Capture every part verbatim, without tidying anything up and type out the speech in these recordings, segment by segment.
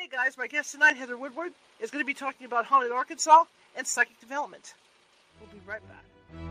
Hey guys, my guest tonight, Heather Woodward, is going to be talking about Haunted Arkansas and psychic development. We'll be right back.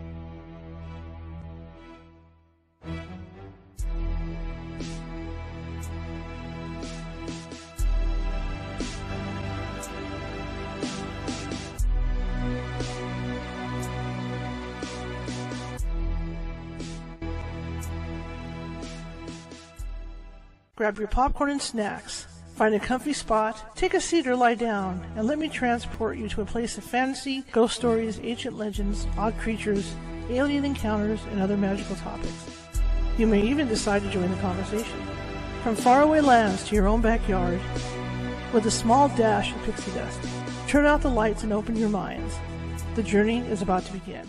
Grab your popcorn and snacks. Find a comfy spot, take a seat or lie down, and let me transport you to a place of fantasy, ghost stories, ancient legends, odd creatures, alien encounters, and other magical topics. You may even decide to join the conversation. From faraway lands to your own backyard, with a small dash of pixie dust. Turn out the lights and open your minds. The journey is about to begin.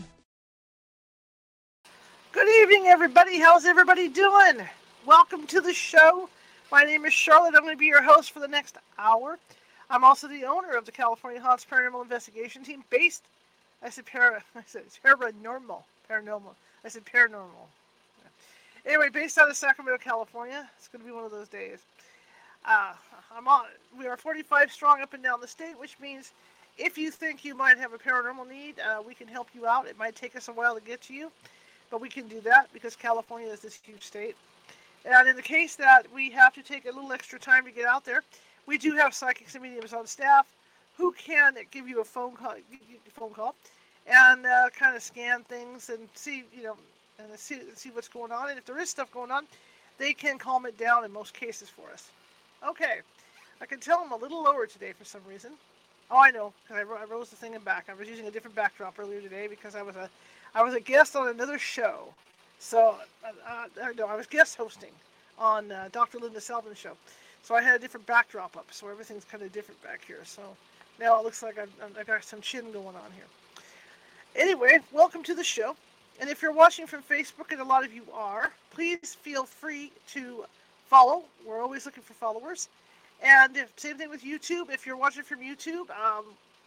Good evening, everybody. How's everybody doing? Welcome to the show. My name is Charlotte. I'm going to be your host for the next hour. I'm also the owner of the California Haunts Paranormal Investigation Team, based, I said para, I said paranormal, paranormal. I said paranormal. Anyway, based out of Sacramento, California. It's going to be one of those days. Uh, I'm on. We are forty-five strong up and down the state, which means if you think you might have a paranormal need, uh, we can help you out. It might take us a while to get to you, but we can do that because California is this huge state. And in the case that we have to take a little extra time to get out there, we do have psychics and mediums on staff who can give you a phone call, phone call, and uh, kind of scan things and see, you know, and see see what's going on. And if there is stuff going on, they can calm it down in most cases for us. Okay, I can tell I'm a little lower today for some reason. Oh, I know, because I, I rose the thing in back. I was using a different backdrop earlier today because I was a I was a guest on another show. So, uh, uh, no, I was guest hosting on uh, Doctor Linda Selvin show. So I had a different backdrop up, so everything's kind of different back here. So now it looks like I've, I've got some chin going on here. Anyway, welcome to the show. And if you're watching from Facebook, and a lot of you are, please feel free to follow. We're always looking for followers. And if, same thing with YouTube. If you're watching from YouTube, um,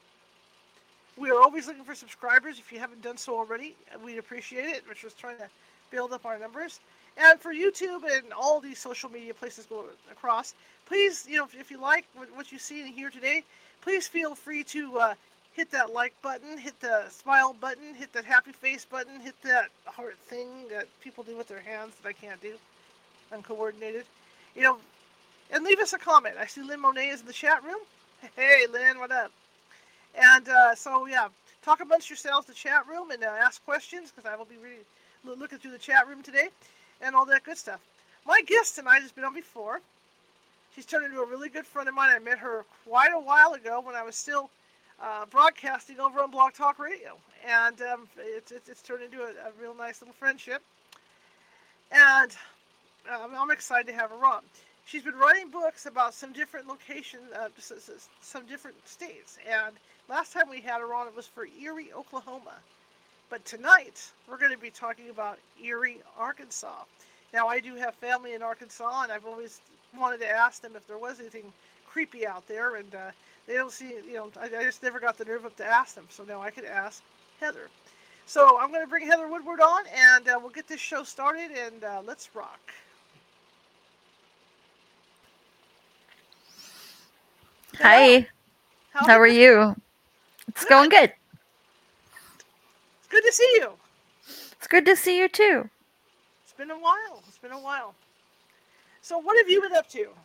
we are always looking for subscribers. If you haven't done so already, we'd appreciate it. We're just trying to build up our numbers. And for YouTube and all these social media places go across, please, you know, if, if you like what you see and hear today, please feel free to uh, hit that like button, hit the smile button, hit that happy face button, hit that heart thing that people do with their hands that I can't do, uncoordinated, you know, and leave us a comment. I see Lynn Monet is in the chat room. Hey, Lynn, what up? And uh, so, yeah, talk amongst yourselves in the chat room and uh, ask questions, because I will be really looking through the chat room today and all that good stuff. My guest tonight has been on before. She's turned into a really good friend of mine. I met her quite a while ago when I was still uh, broadcasting over on Blog Talk Radio. And um, it's, it's, it's turned into a, a real nice little friendship. And um, I'm excited to have her on. She's been writing books about some different locations, uh, some different states. And last time we had her on, it was for Erie, Oklahoma. But tonight, we're going to be talking about Erie, Arkansas. Now, I do have family in Arkansas, and I've always wanted to ask them if there was anything creepy out there, and uh, they don't see, you know, I, I just never got the nerve up to ask them, so now I could ask Heather. So I'm going to bring Heather Woodward on, and uh, we'll get this show started, and uh, let's rock. Hi. How, How are you? It's good. Going good. It's good to see you. It's good to see you too. It's been a while. It's been a while. So what have you been up to?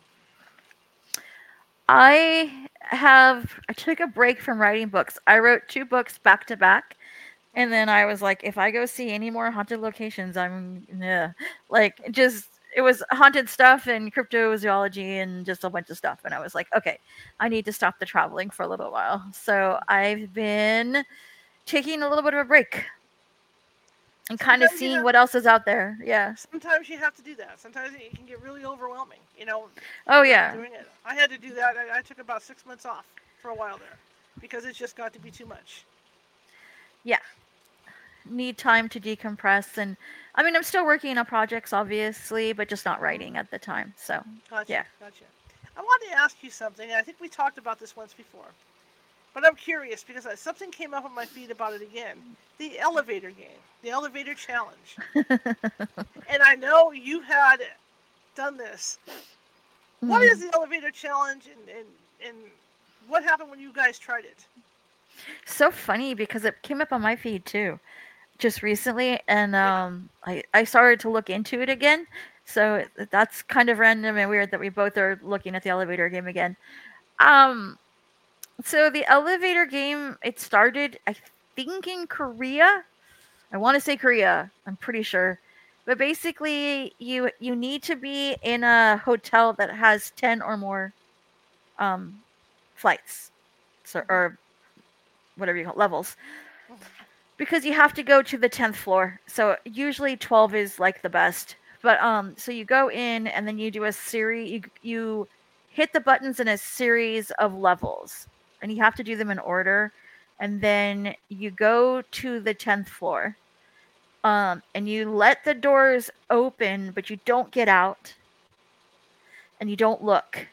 I have, I took a break from writing books. I wrote two books back to back. And then I was like, if I go see any more haunted locations, I'm, nah. like, just, it was haunted stuff and cryptozoology and just a bunch of stuff. And I was like, okay, I need to stop the traveling for a little while. So I've been taking a little bit of a break and kind of seeing have, what else is out there. Yeah. Sometimes you have to do that. Sometimes it can get really overwhelming, you know. Oh, yeah. Doing it. I had to do that. I, I took about six months off for a while there because it just got to be too much. Yeah. Need time to decompress. And I mean, I'm still working on projects, obviously, but just not writing at the time. So, gotcha, yeah. Gotcha. I wanted to ask you something. I think we talked about this once before. But I'm curious because something came up on my feed about it again. The elevator game. The elevator challenge. And I know you had done this. Mm-hmm. What is the elevator challenge and, and, and what happened when you guys tried it? So funny because it came up on my feed too, just recently, and Yeah. um, I I started to look into it again. So that's kind of random and weird that we both are looking at the elevator game again. Um, so the elevator game, it started, I think, in Korea. I want to say Korea. I'm pretty sure. But basically, you you need to be in a hotel that has ten or more um flights, so Mm-hmm. or whatever you call it, levels, Mm-hmm. because you have to go to the tenth floor. So usually twelve is like the best. But um so you go in and then you do a series, you you hit the buttons in a series of levels, and you have to do them in order, and then you go to the tenth floor. Um and you let the doors open, but you don't get out and you don't look.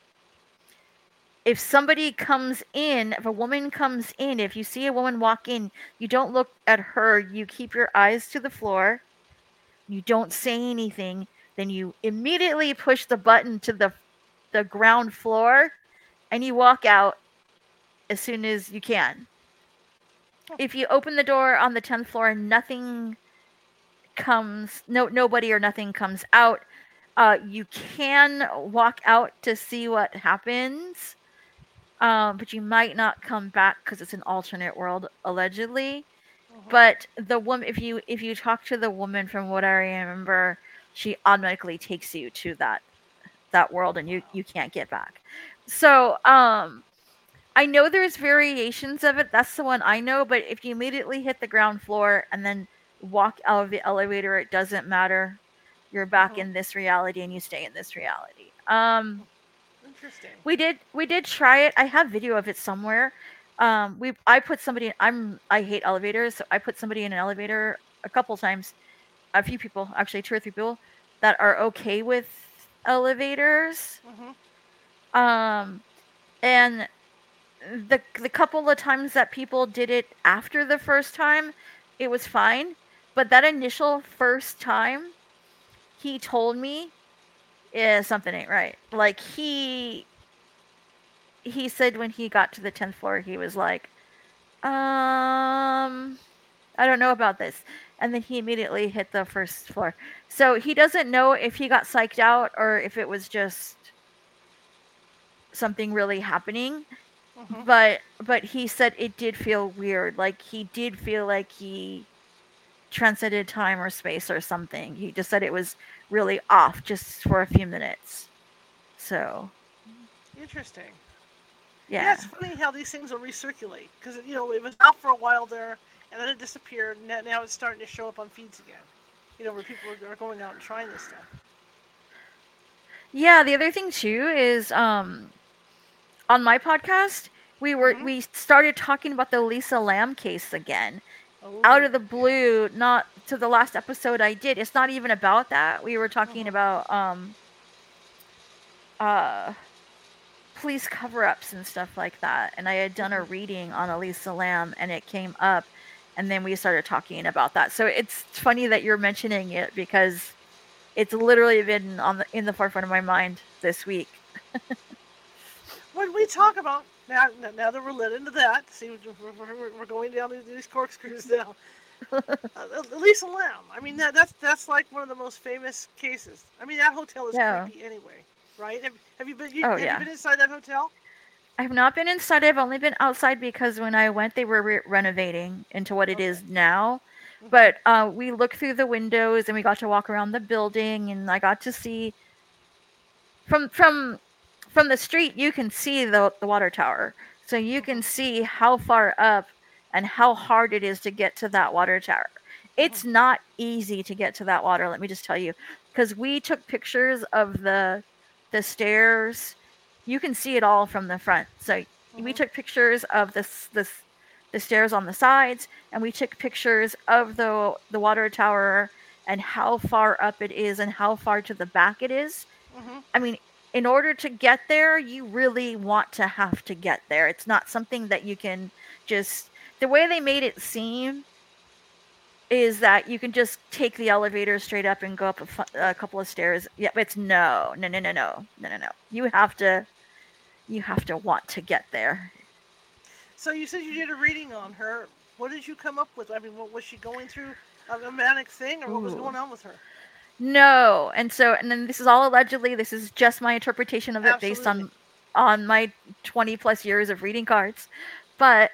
If somebody comes in, if a woman comes in, if you see a woman walk in, you don't look at her, you keep your eyes to the floor, you don't say anything, then you immediately push the button to the the ground floor and you walk out as soon as you can. If you open the door on the tenth floor and nothing comes, no nobody or nothing comes out, uh you can walk out to see what happens. Um, but you might not come back because it's an alternate world, allegedly. Mm-hmm. But the woman, if you if you talk to the woman, from what I remember, she automatically takes you to that that world, and you Wow. you can't get back. So, um, I know there's variations of it. That's the one I know. But if you immediately hit the ground floor and then walk out of the elevator, it doesn't matter. You're back Mm-hmm. in this reality, and you stay in this reality. Um, Interesting. we did we did try it. I have video of it somewhere. Um, we I put somebody. I'm I hate elevators, so I put somebody in an elevator a couple times. A few people, actually, two or three people that are okay with elevators. Mm-hmm. Um, and the the couple of times that people did it after the first time, it was fine. But that initial first time, he told me, yeah, something ain't right. Like he he said when he got to the tenth floor, he was like, um, I don't know about this. And then he immediately hit the first floor. So he doesn't know if he got psyched out or if it was just something really happening. Mm-hmm. But but he said it did feel weird. Like he did feel like he transcended time or space or something. He just said it was really off just for a few minutes. So Interesting. Yeah, yeah. it's funny how these things will recirculate because you know it was out for a while there, and then it disappeared. And now it's starting to show up on feeds again. You know where people are, are going out and trying this stuff. Yeah, the other thing too is um on my podcast, we were Mm-hmm. we started talking about the Lisa Lamb case again. Out Oh, of the yeah. blue, not to the last episode I did. It's not even about that. We were talking Mm-hmm. about um uh police cover-ups and stuff like that. And I had done a Mm-hmm. reading on Elisa Lamb and it came up, and then we started talking about that. So it's funny that you're mentioning it because it's literally been on the in the forefront of my mind this week. When we talk about now, now that we're led into that, see, we're, we're, we're going down these corkscrews now. Uh, Elisa Lam. I mean, that, that's that's like one of the most famous cases. I mean, that hotel is Yeah. creepy anyway, right? Have, have you been? You, Oh have you yeah. been inside that hotel? I've not been inside. I've only been outside because when I went, they were re- renovating into what it Okay. is now. Mm-hmm. But uh, we looked through the windows and we got to walk around the building, and I got to see from from from the street. You can see the the water tower, so you Mm-hmm. can see how far up and how hard it is to get to that water tower. Mm-hmm. It's not easy to get to that water. Let me just tell you, because we took pictures of the the stairs. You can see it all from the front. So we Mm-hmm. took pictures of this this the stairs on the sides, and we took pictures of the the water tower and how far up it is and how far to the back it is. Mm-hmm. I mean, in order to get there, you really want to have to get there. It's not something that you can just, the way they made it seem is that you can just take the elevator straight up and go up a, fu- a couple of stairs. Yeah, it's no, no, no, no, no, no, no, no. You have to. you have to want to get there. So you said you did a reading on her. What did you come up with? I mean, what was she going through? A, a manic thing, or what was Ooh. going on with her? No. And so and then this is all allegedly, this is just my interpretation of it based Absolutely. on on my twenty plus years of reading cards. But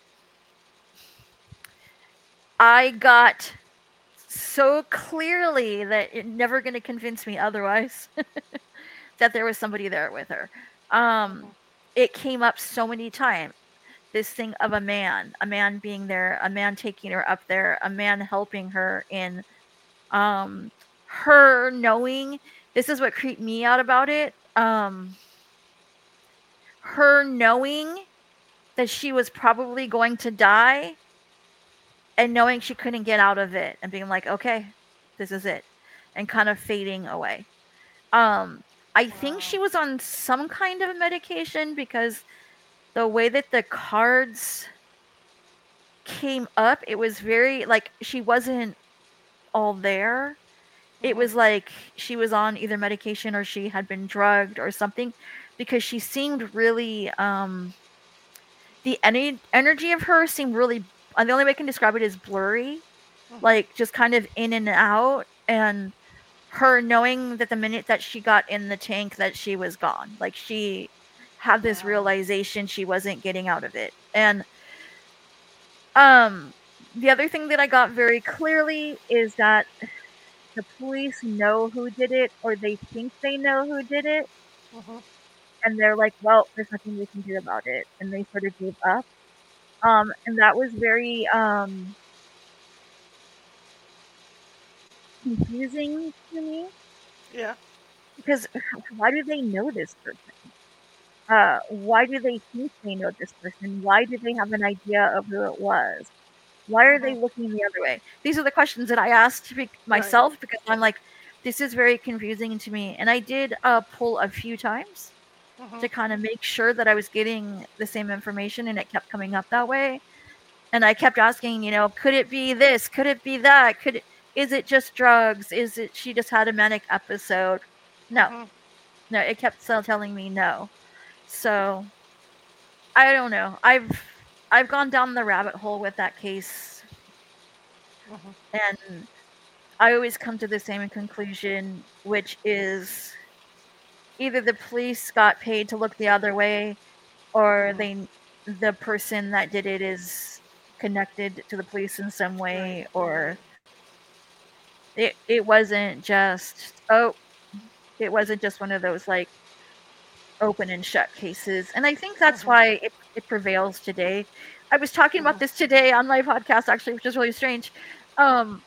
I got so clearly that it never going to convince me otherwise that there was somebody there with her. Um Mm-hmm. it came up so many times. This thing of a man, a man being there, a man taking her up there, a man helping her in um her knowing, this is what creeped me out about it. Um her knowing that she was probably going to die and knowing she couldn't get out of it and being like, okay, this is it, and kind of fading away. Um, I think Wow. she was on some kind of medication because the way that the cards came up, it was very like she wasn't all there. It Mm-hmm. was like she was on either medication or she had been drugged or something because she seemed really um the any energy of her seemed really, uh, the only way I can describe it is blurry, Mm-hmm. like just kind of in and out, and her knowing that the minute that she got in the tank that she was gone. Like she had this Wow. realization she wasn't getting out of it. And um the other thing that I got very clearly is that the police know who did it or they think they know who did it, Mm-hmm. and they're like, well, there's nothing we can do about it, and they sort of gave up. Um and that was very um confusing to me Yeah. because why do they know this person? Uh, why do they think they know this person? Why do they have an idea of who it was? Why are Mm-hmm. they looking the other way? These are the questions that I asked be- Right. myself because I'm like, this is very confusing to me. And I did uh, pull a few times Mm-hmm. to kind of make sure that I was getting the same information, and it kept coming up that way. And I kept asking, you know, could it be this? Could it be that? Could it, is it just drugs? Is it she just had a manic episode? No, Mm-hmm. no, it kept still telling me no. So I don't know. I've I've gone down the rabbit hole with that case, Mm-hmm. and I always come to the same conclusion, which is either the police got paid to look the other way, or Mm-hmm. they the person that did it is connected to the police in some Right. way, Right. or it it wasn't just oh it wasn't just one of those like open and shut cases. And I think that's Mm-hmm. why it, it prevails today. I was talking Mm-hmm. about this today on my podcast actually, which is really strange. Um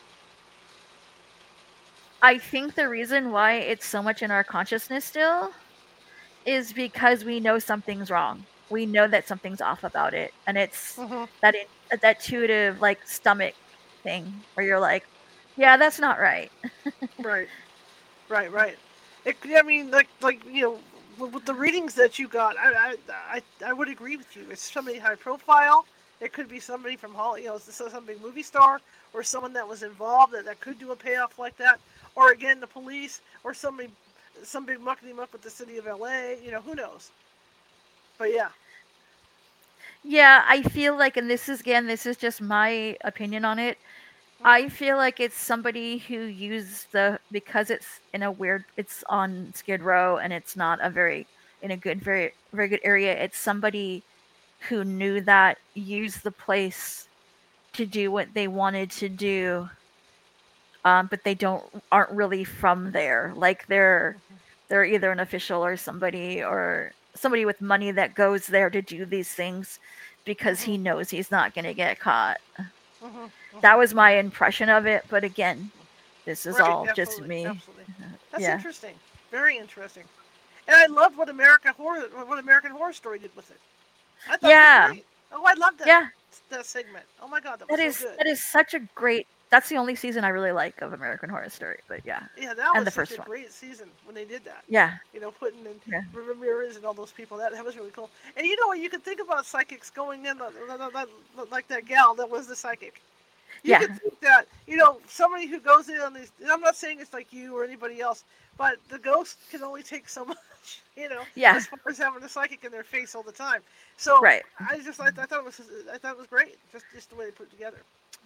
I think the reason why it's so much in our consciousness still is because we know something's wrong. We know that something's off about it, and it's Mm-hmm. that in, that intuitive like stomach thing where you're like, yeah, that's not right. Right. Right. Right. It, I mean, like, like you know, with, with the readings that you got, I, I, I, I would agree with you. It's somebody high profile. It could be somebody from Hollywood, you know, some big movie star, or someone that was involved that, that could do a payoff like that. Or again, the police, or somebody, somebody mucking him up with the city of L A. You know, who knows? But yeah. Yeah, I feel like, and this is again, this is just my opinion on it. I Mm-hmm. feel like it's somebody who used the because it's in a weird it's on Skid Row and it's not a very in a good very very good area. It's somebody who knew that used the place to do what they wanted to do, um, but they don't aren't really from there. Like they're they're either an official or somebody or somebody with money that goes there to do these things because Mm-hmm. he knows he's not going to get caught. Mm-hmm. That Mm-hmm. was my impression of it, but again, this is Right. all just Absolutely. me. Absolutely. That's Yeah. interesting. Very interesting. And I loved what America Horror, what American Horror Story did with it. I thought it was Yeah. great. Oh, I loved that Yeah. that segment. Oh my god, that was That so is good. that is such a great that's the only season I really like of American Horror Story, but yeah. Yeah, that And was the such a first one. great season when they did that. Yeah. You know, putting in Yeah. Ramirez and all those people. That that was really cool. And you know what? You could think about psychics going in like that gal that was the psychic. You Yeah. could think that you know somebody who goes in on these. And I'm not saying it's like you or anybody else, but the ghost can only take so much, much, you know, Yeah. as far as having a psychic in their face all the time. So Right. I just I, I thought it was I thought it was great, just just the way they put it together.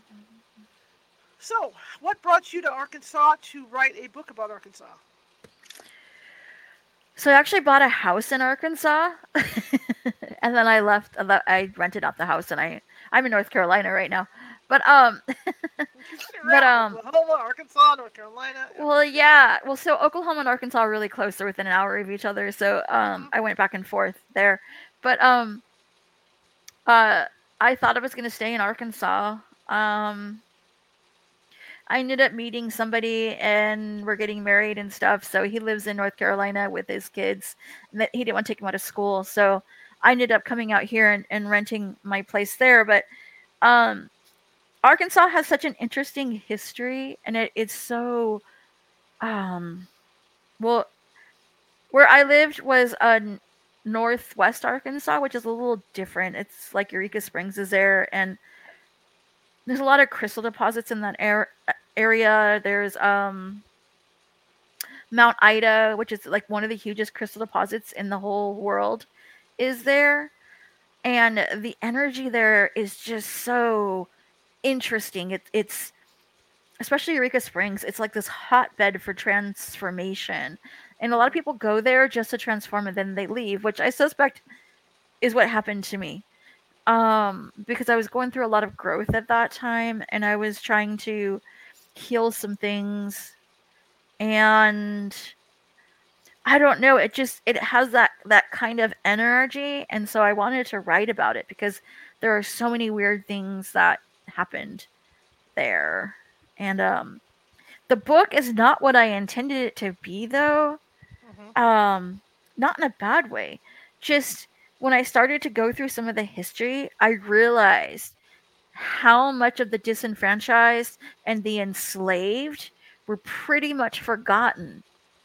So, what brought you to Arkansas to write a book about Arkansas? So I actually bought a house in Arkansas, and then I left. I rented out the house, and I I'm in North Carolina right now. But um, She's been but around um, Oklahoma, Arkansas, North Carolina. well, yeah. Well, so Oklahoma and Arkansas are really close. They're within an hour of each other. So um, Mm-hmm. I went back and forth there. But um, uh, I thought I was gonna stay in Arkansas. Um, I ended up meeting somebody and we're getting married and stuff. So he lives in North Carolina with his kids. And he didn't want to take them out of school. So I ended up coming out here and, and renting my place there. But um, Arkansas has such an interesting history, and it, it's so um, well. Where I lived was uh, northwest Arkansas, which is a little different. It's like Eureka Springs is there, and there's a lot of crystal deposits in that air, area. There's um Mount Ida, which is like one of the hugest crystal deposits in the whole world, is there. And the energy there is just so interesting. It, it's especially Eureka Springs. It's like this hotbed for transformation, and a lot of people go there just to transform and then they leave, which I suspect is what happened to me. Um, because I was going through a lot of growth at that time, and I was trying to heal some things, and I don't know, it just it has that that kind of energy, and so I wanted to write about it because there are so many weird things that happened there. And um the book is not what I intended it to be though. Mm-hmm. Um not in a bad way. Just when I started to go through some of the history, I realized how much of the disenfranchised and the enslaved were pretty much forgotten,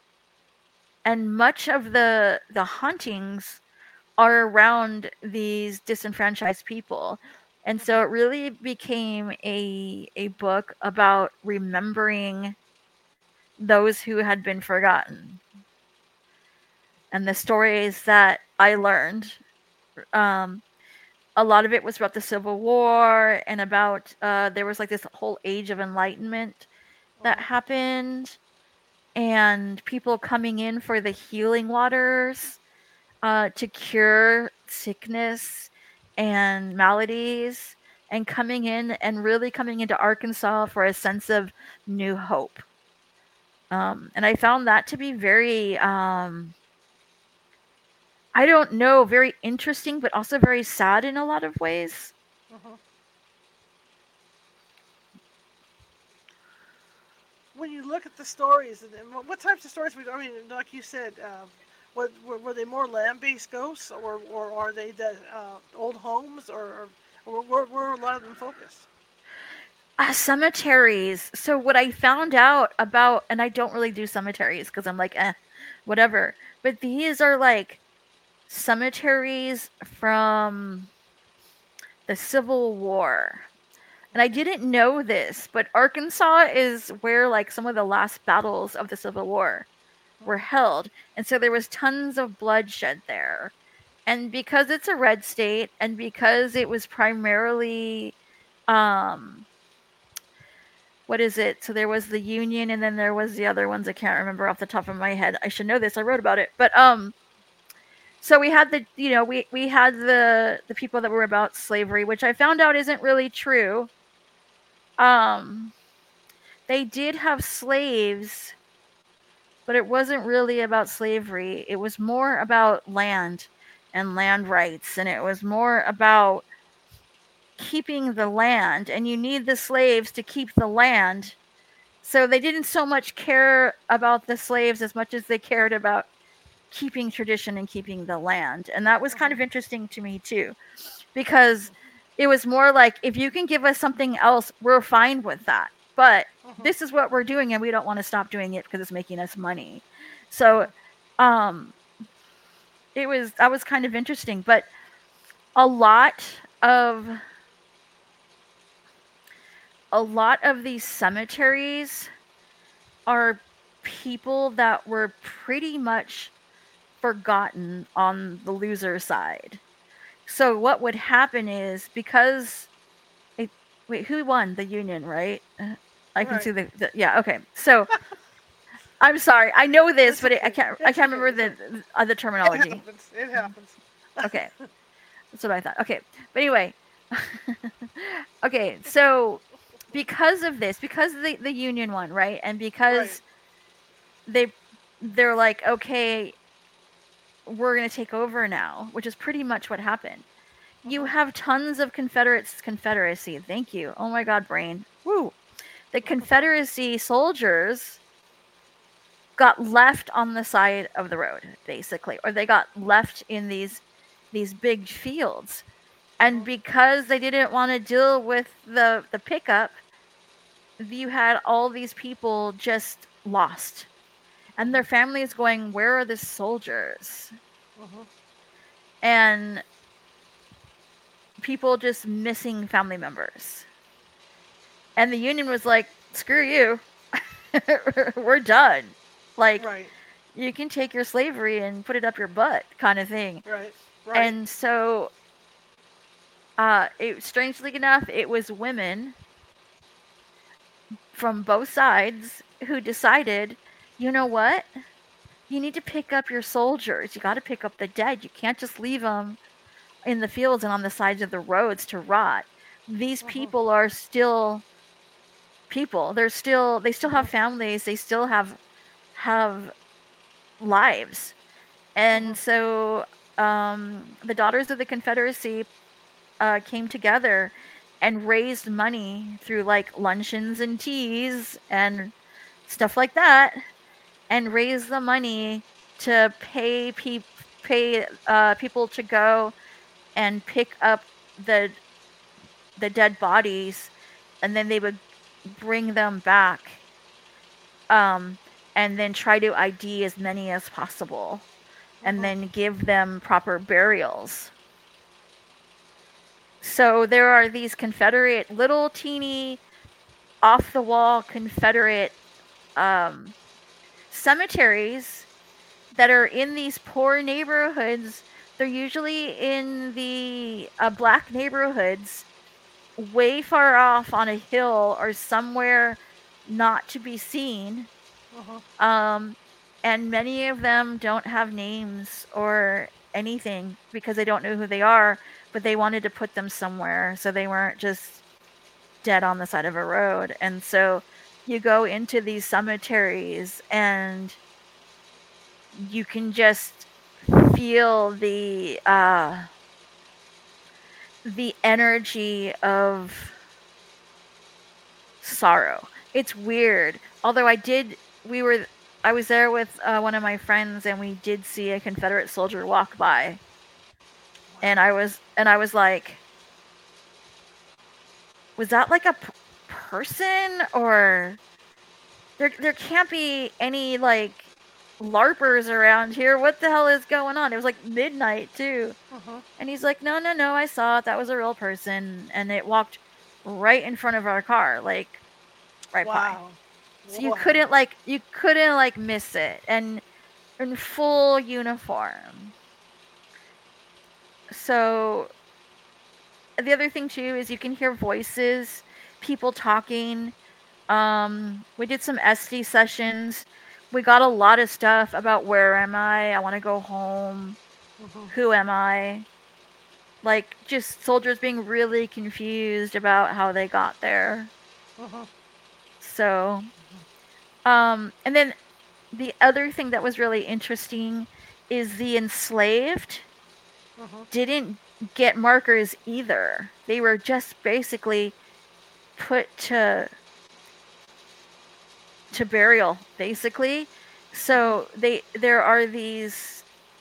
and much of the the hauntings are around these disenfranchised people. And so it really became a a book about remembering those who had been forgotten and the stories that I learned. Um, a lot of it was about the Civil War and about uh, there was like this whole age of enlightenment that Mm-hmm. happened, and people coming in for the healing waters uh, to cure sickness and maladies, and coming in and really coming into Arkansas for a sense of new hope. Um, and I found that to be very, um, I don't know, very interesting, but also very sad in a lot of ways. Mm-hmm. When you look at the stories, and what types of stories? I mean, like you said, uh, what, were, were they more land-based ghosts, or, or are they the uh, old homes, or, or where were a lot of them focused? Uh, cemeteries. So what I found out about, and I don't really do cemeteries because I'm like, eh, whatever. But these are like cemeteries from the Civil War. And I didn't know this, but Arkansas is where like some of the last battles of the Civil War were held. And so there was tons of bloodshed there. And because it's a red state, and because it was primarily um what is it? So there was the Union, and then there was the other ones I can't remember off the top of my head. I should know this. I wrote about it. But um so we had the you know, we we had the the people that were about slavery, which I found out isn't really true. Um they did have slaves, but it wasn't really about slavery. It was more about land and land rights, and it was more about keeping the land, and you need the slaves to keep the land. So they didn't so much care about the slaves as much as they cared about keeping tradition and keeping the land. And that was kind of interesting to me too, because it was more like, if you can give us something else, we're fine with that. But Mm-hmm. this is what we're doing, and we don't want to stop doing it because it's making us money. So um it was that was kind of interesting. But a lot of a lot of these cemeteries are people that were pretty much forgotten on the loser side. So what would happen is because it, wait, who won? The Union, right? Uh, I can Right. see the, the yeah. Okay, so I'm sorry, I know this, It's but it, I okay. can't I It's can't okay. remember It's okay. the uh, the It terminology. happens. It happens. Okay, that's what I thought. Okay, but anyway, okay, so because of this, because the the Union won, right, and Right. because they they're like, okay, we're gonna take over now, which is pretty much what happened. You Mhm. have tons of Confederates, Confederacy. Thank you. Oh my God, brain. Woo. The Confederacy soldiers got left on the side of the road, basically, or they got left in these these big fields. And Mhm. because they didn't want to deal with the the pickup, you had all these people just lost. And their families going, "Where are the soldiers?" Mhm. And people just missing family members. And the Union was like, "Screw you. We're done. Like, Right. you can take your slavery and put it up your butt," kind of thing. Right. Right. And so, uh, it, strangely enough, it was women from both sides who decided, you know what? You need to pick up your soldiers. You got to pick up the dead. You can't just leave them in the fields and on the sides of the roads to rot. These Mhm. people are still people. They're still they still have Mhm. families. They still have have lives. And Mhm. so um, the Daughters of the Confederacy uh, came together and raised money through like luncheons and teas and stuff like that, and raised the money to pay pe- pay uh, people to go and pick up the the dead bodies, and then they would bring them back, um, and then try to I D as many as possible, and Mhm. then give them proper burials. So there are these Confederate, little teeny, off the wall Confederate um, cemeteries that are in these poor neighborhoods. They're usually in the uh, black neighborhoods, way far off on a hill or somewhere not to be seen. Mhm. Um, and many of them don't have names or anything because they don't know who they are, but they wanted to put them somewhere so they weren't just dead on the side of a road. And so you go into these cemeteries and you can just feel the uh the energy of sorrow. It's weird. Although I did we were I was there with uh, one of my friends and we did see a Confederate soldier walk by, and I was and I was like, was that like a p- person, or there there can't be any like larpers around here. What the hell is going on? It was like midnight too. Mhm. And he's like, "No, no, no, I saw it. That was a real person and it walked right in front of our car, like right by." Wow. So you Wow. couldn't like you couldn't like miss it, and in full uniform. So the other thing too is you can hear voices, people talking. Um, we did some S D sessions. We got a lot of stuff about where am I? I want to go home. Mhm. Who am I? Like just soldiers being really confused about how they got there. Mhm. So, um, and then the other thing that was really interesting is the enslaved Mhm. didn't get markers either. They were just basically put to to burial, basically. Mhm. So they there are these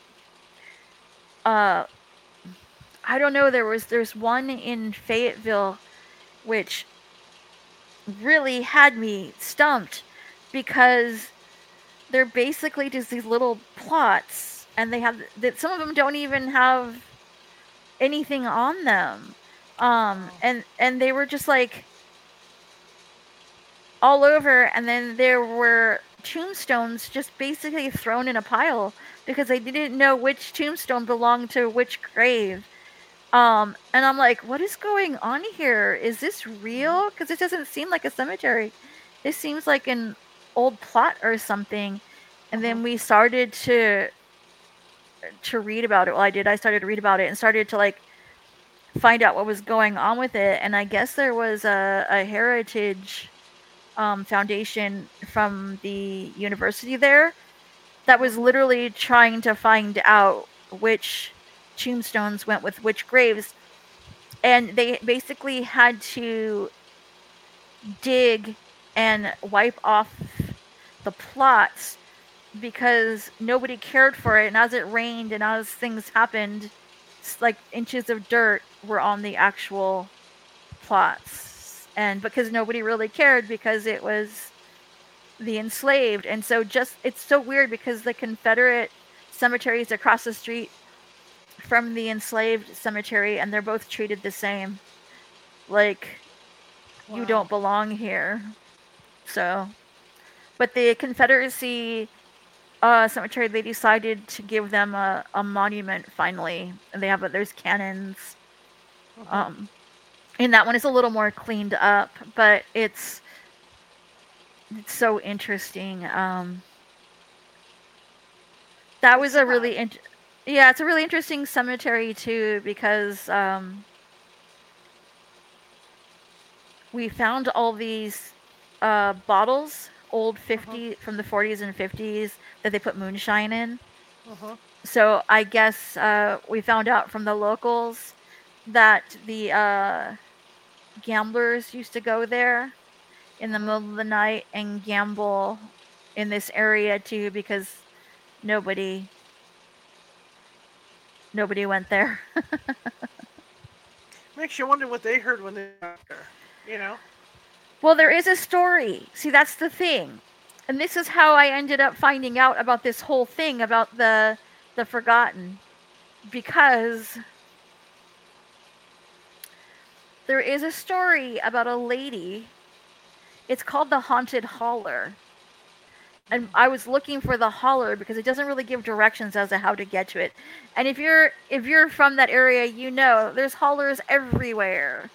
uh I don't know, there was there's one in Fayetteville which really had me stumped because they're basically just these little plots, and they have that some of them don't even have anything on them. Um Wow. and and they were just like all over, and then there were tombstones just basically thrown in a pile because they didn't know which tombstone belonged to which grave. Um, and I'm like, what is going on here? Is this real? Because it doesn't seem like a cemetery. This seems like an old plot or something. And Mhm. then we started to to read about it. Well, I did. I started to read about it and started to like find out what was going on with it. And I guess there was a, a heritage um, foundation from the university there that was Mhm. literally trying to find out which tombstones went with which graves. And they basically had to dig and wipe off the plots because nobody cared for it. And as it rained and as things happened, like inches of dirt were on the actual plots. And because nobody really cared because it was the enslaved. And so just it's so weird because the Confederate cemeteries across the street from the enslaved cemetery and they're both treated the same. Like Wow. you don't belong here. So, but the Confederacy uh, cemetery, they decided to give them a, a monument finally. And they have a, there's cannons. Mhm. Um, and that one is a little more cleaned up, but it's it's so interesting. Um, that It's was a sad. really int- yeah, it's a really interesting cemetery too because um, we found all these uh, bottles, old Mhm. fifty from the forties and fifties that they put moonshine in. Mhm. So I guess uh, we found out from the locals that the uh, gamblers used to go there in the Mhm. middle of the night and gamble in this area too because nobody nobody went there. Makes you wonder what they heard when they got there. You know. Well, there is a story. See, that's the thing. And this is how I ended up finding out about this whole thing about the the forgotten because there is a story about a lady. It's called the Haunted Holler. And I was looking for the holler because it doesn't really give directions as to how to get to it. And if you're if you're from that area, you know there's hollers everywhere.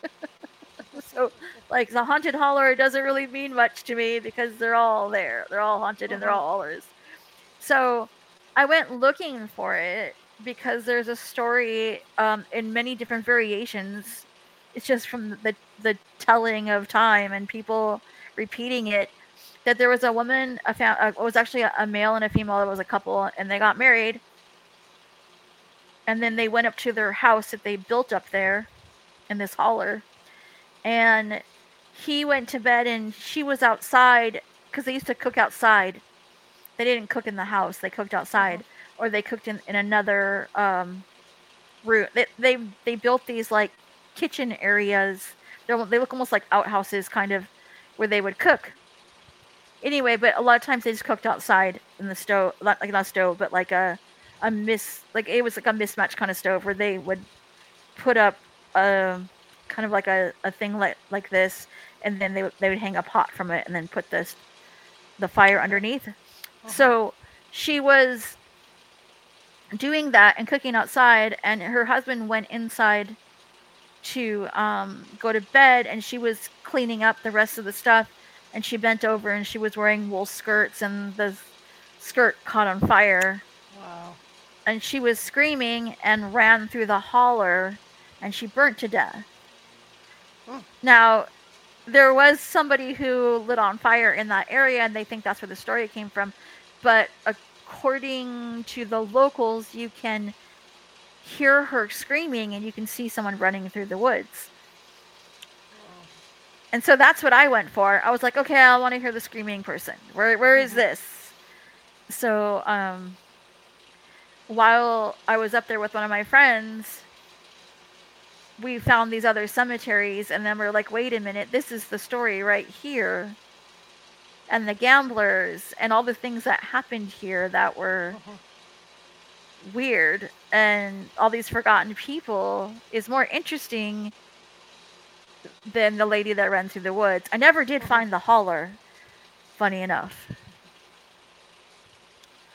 So like the haunted holler doesn't really mean much to me because they're all there. They're all haunted and they're Mhm. all hollers. So I went looking for it because there's a story um, in many different variations. It's just from the the telling of time and people repeating it that there was a woman, a fam- uh, it was actually a, a male and a female. It was a couple, and they got married, and then they went up to their house that they built up there in this holler, and he went to bed, and she was outside because they used to cook outside. They didn't cook in the house; they cooked Mhm. outside, or they cooked in, in another um, room. They, they they built these like kitchen areas. They're, they look almost like outhouses, kind of, where they would cook. Anyway, but a lot of times they just cooked outside in the stove, like not a stove, but like a a miss, like it was like a mismatched kind of stove where they would put up a kind of like a, a thing like like this, and then they would they would hang a pot from it, and then put this the fire Okay. underneath. Mhm. So she was doing that and cooking outside, and her husband went inside to um, go to bed, and she was cleaning up the rest of the stuff, and she bent over and she was wearing wool skirts, and the skirt caught on fire, Wow. and she was screaming and ran through the holler, and she burnt to death. Mm. Now, there was somebody who lit on fire in that area, and they think that's where the story came from, but according to the locals, you can hear her screaming and you can see someone running through the woods. And so that's what I went for. I was like, okay, I want to hear the screaming person. Where where is Mhm. this? So um while I was up there with one of my friends, we found these other cemeteries and then we're like, wait a minute, this is the story right here. And the gamblers and all the things that happened here that were Mhm. weird and all these forgotten people is more interesting than the lady that ran through the woods. I never did Mhm. find the holler, funny enough.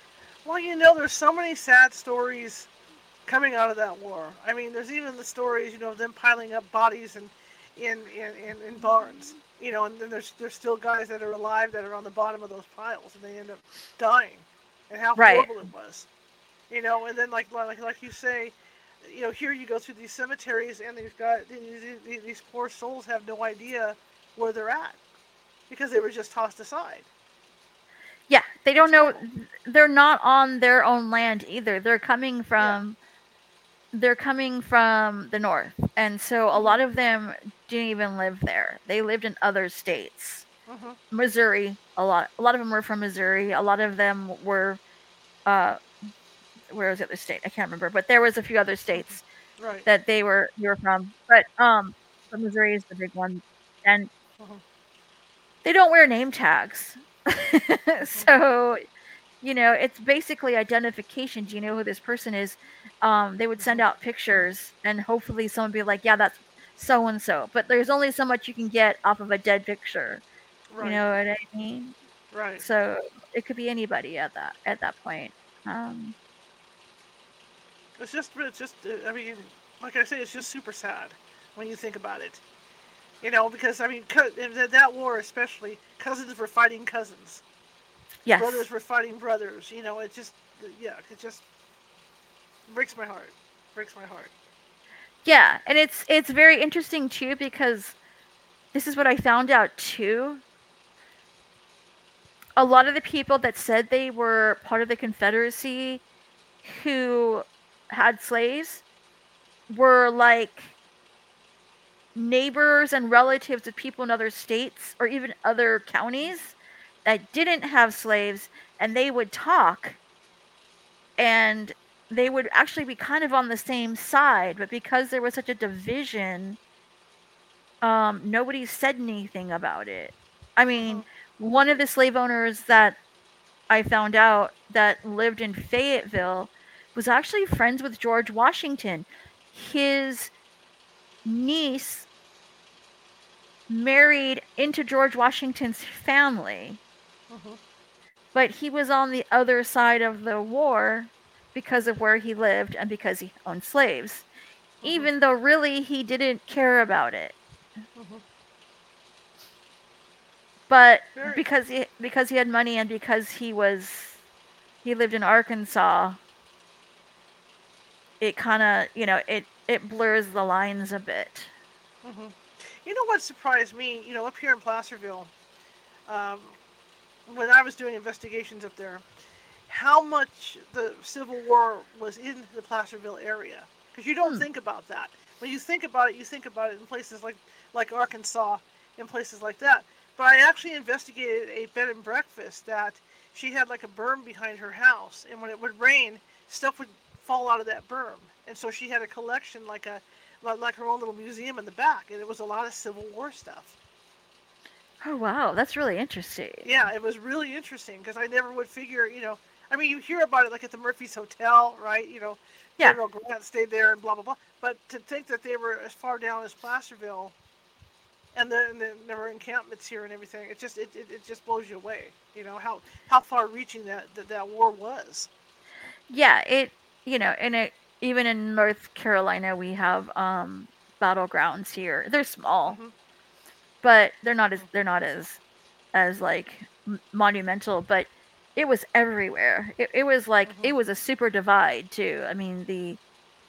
Well, you know, there's so many sad stories coming out of that war. I mean, there's even the stories, you know, of them piling up bodies in, in, in, in, in barns. You know, and then there's there's still guys that are alive that are on the bottom of those piles, and they end up dying, and how Right. horrible it was. You know, and then like like like you say, you know, here you go through these cemeteries, and these guys, these, these poor souls have no idea where they're at because they were just tossed aside. Yeah, they don't It's know. horrible. They're not on their own land either. They're coming Yeah. from they're coming from the north, and so a Mhm. lot of them didn't even live there. They lived in other states. Mhm. Missouri, a lot a lot of them were from Missouri. A lot of them were uh where was the other state? I can't remember, but there was a few other Mhm. states Right. that they were they were from. But um but Missouri is the big one. And Mhm. they don't wear name tags. Mhm. So, you know, it's basically identification. Do you know who this person is? Um, they would send Mhm. out pictures and hopefully someone would be like, yeah, that's so and so. But there's only so much you can get off of a dead picture. You Right. know what I mean? Right. So it could be anybody at that at that point. Um, It's just, it's just. uh, I mean, like I say, it's just super sad when you think about it. You know, because I mean, in that war especially, cousins were fighting cousins, yes. brothers were fighting brothers. You know, it just, yeah, it just breaks my heart. Breaks my heart. Yeah, and it's it's very interesting too because this is what I found out too. A lot of the people that said they were part of the Confederacy who had slaves were like neighbors and relatives of people in other states or even other counties that didn't have slaves, and they would talk and they would actually be kind of on the same side, but because there was such a division, um nobody said anything about it. I mean, Mhm. one of the slave owners that I found out that lived in Fayetteville was actually friends with George Washington. His niece married into George Washington's family, Mhm. but he was on the other side of the war because of where he lived and because he owned slaves, Mhm. even though really he didn't care about it. Mhm. But Very. because he because he had money and because he was he lived in Arkansas, it kind of, you know, it it blurs the lines a bit. Mhm. You know what surprised me? You know, up here in Placerville, um, when I was doing investigations up there, how much the Civil War was in the Placerville area. Because you don't Hmm. think about that. When you think about it, you think about it in places like, like Arkansas, in places like that. But I actually investigated a bed and breakfast that she had like a berm behind her house, and when it would rain, stuff would fall out of that berm, and so she had a collection like a like her own little museum in the back, and it was a lot of Civil War stuff. Oh wow, that's really interesting. Yeah, it was really interesting because I never would figure, you know, I mean, you hear about it like at the Murphy's Hotel, right? You know, Yeah. General Grant stayed there and blah blah blah. But to think that they were as far down as Placerville, and then, and then there were encampments here and everything, it just it, it, it just blows you away. You know how how far reaching that, that that war was. Yeah, it, you know, and it, even in North Carolina we have um battlegrounds here. They're small, Mhm. but they're not as Mhm. they're not as as like m- monumental, but it was everywhere. It it was like Mhm. it was a super divide too. I mean, the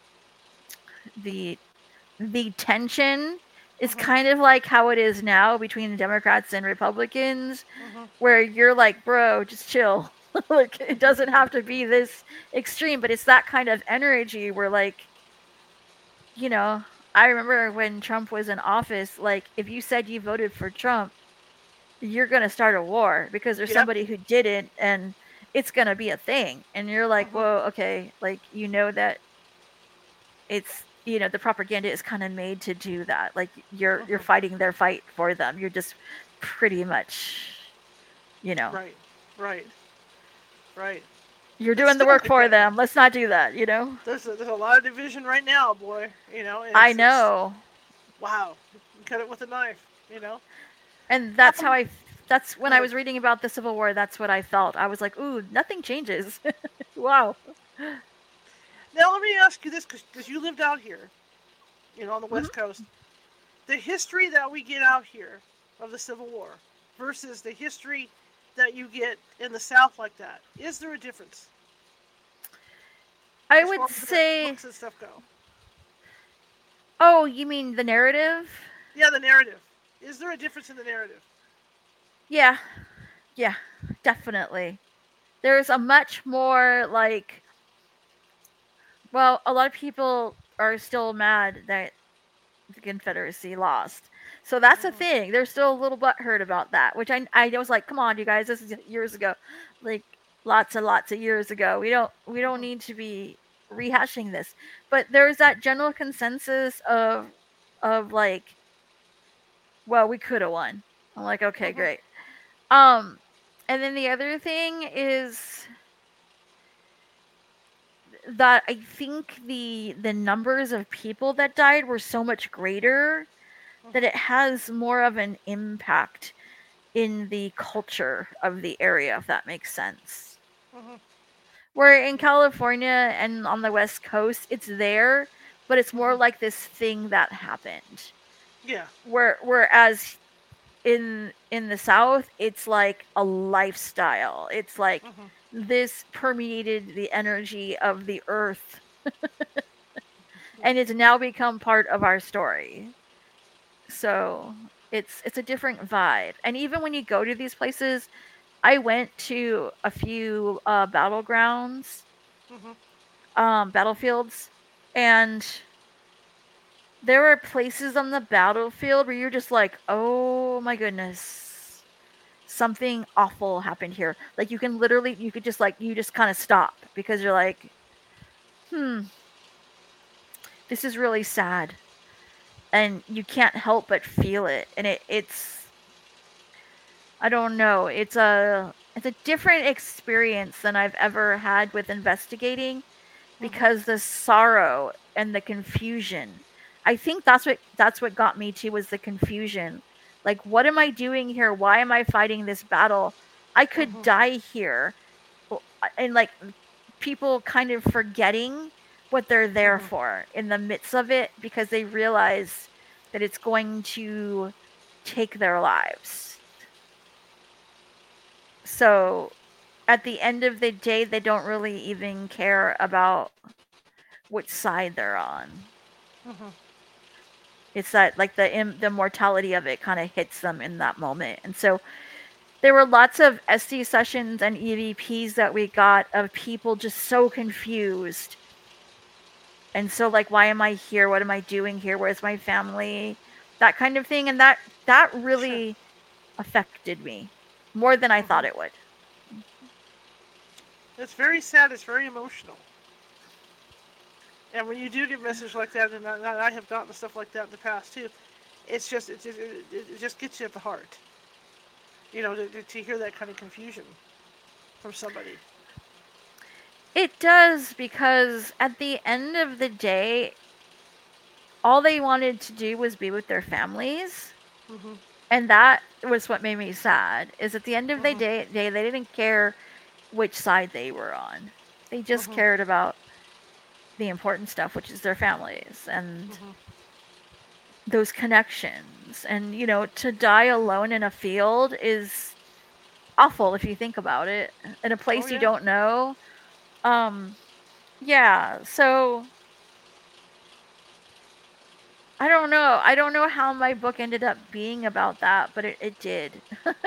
the the tension is Mhm. kind of like how it is now between the Democrats and Republicans, Mhm. where you're like, bro, just chill. Like, it doesn't Mhm. have to be this extreme, but it's that kind of energy where, like, you know, I remember when Trump was in office, like, if you said you voted for Trump, you're going to start a war because there's Yep. somebody who didn't, and it's going to be a thing. And you're like, Mhm. whoa, okay. Like, you know that it's, you know, the propaganda is kind of made to do that. Like, you're you're Mhm. fighting their fight for them. You're just pretty much, you know, Right. Right. Right. you're It's doing the still work like for that. them. Let's not do that, you know? There's a, there's a lot of division right now, boy. You know, and I it's it's know. wow. You cut it with a knife. You know. And How that's how come? I that's when Go I ahead. was reading about the Civil War, that's what I felt. I was like, "Ooh, nothing changes." Wow. Now let me ask you this, because you lived out here, you know, on the Mhm. West Coast. The history that we get out here of the Civil War versus the history that you get in the South like that. Is there a difference I as far would as the say, books and stuff go? oh, you mean the narrative? Yeah, the narrative. Is there a difference in the narrative? Yeah, yeah, definitely. There's a much more like, well, a lot of people are still mad that the Confederacy lost. So that's a Mm-hmm. thing. They're still a little butthurt about that, which I I was like, come on, you guys, this is years ago, like lots and lots of years ago. We don't we don't Mm-hmm. need to be rehashing this. But there's that general consensus of of like, well, we could have won. I'm like, okay, Mm-hmm. great. Um, and then the other thing is that I think the the numbers of people that died were so much greater that Mm-hmm. it has more of an impact in the culture of the area, if that makes sense. Mm-hmm. Where in California and on the West Coast, it's there, but it's more Mm-hmm. like this thing that happened. Yeah. Where whereas in in the South, it's like a lifestyle. It's like Mm-hmm. this permeated the energy of the earth and it's now become part of our story. So it's it's a different vibe. And even when you go to these places, I went to a few uh, battlegrounds, Mm-hmm. um, battlefields, and there were places on the battlefield where you're just like, oh my goodness, something awful happened here. Like you can literally, you could just like, you just kind of stop because you're like, hmm, this is really sad, and you can't help but feel it, and it it's I don't know. It's a it's a different experience than I've ever had with investigating Mm-hmm. because the sorrow and the confusion. I think that's what that's what got me too was the confusion. Like what am I doing here? Why am I fighting this battle? I could Mm-hmm. die here. Well, and like people kind of forgetting what they're there Mm-hmm. for in the midst of it because they realize that it's going to take their lives. So at the end of the day, they don't really even care about which side they're on. Mm-hmm. It's that like the Im- the mortality of it kind of hits them in that moment, and so there were lots of S D sessions and E V Ps that we got of people just so confused, and so like, why am I here? What am I doing here? Where's my family? That kind of thing, and that that Sure. really affected me more than I thought Mm-hmm. it would. It's very sad. It's very emotional. And when you do get messages like that, and I, I have gotten stuff like that in the past too, it's just it just, it, it just gets you at the heart. You know, to, to hear that kind of confusion from somebody. It does because at the end of the day, all they wanted to do was be with their families. Mm-hmm. And that was what made me sad. Is at the end of the Mm-hmm. day, day they didn't care which side they were on. They just Mm-hmm. cared about the important stuff, which is their families and Mm-hmm. those connections. And you know, to die alone in a field is awful if you think about it. In a Oh place you yeah. don't know. Um yeah, so I don't know. I don't know how my book ended up being about that, but it, it did.